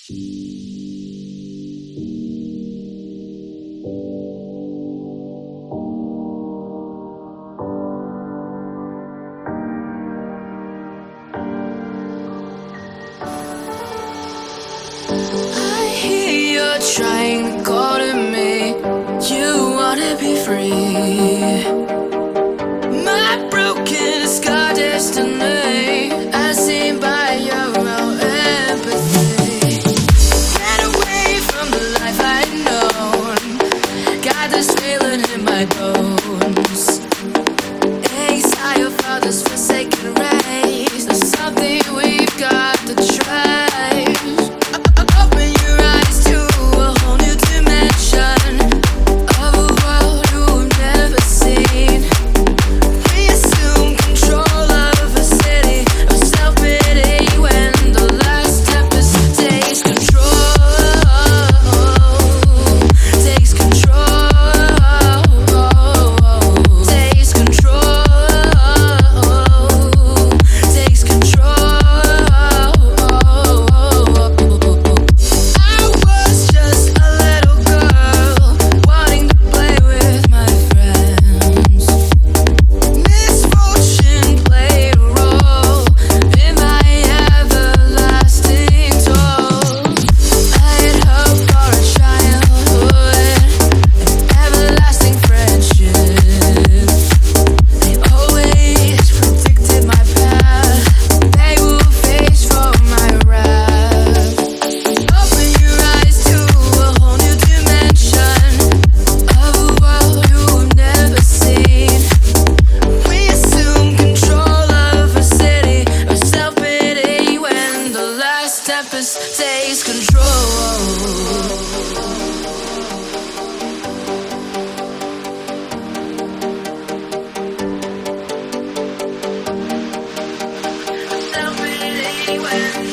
Trying to call to me, you wanna be free. My broken, scarred destiny, as seen by your own empathy. Get away from the life I've known, got this feeling in my bones. Exile of others, forsaken race, there's something we've got to try. Takes control. Self-pity when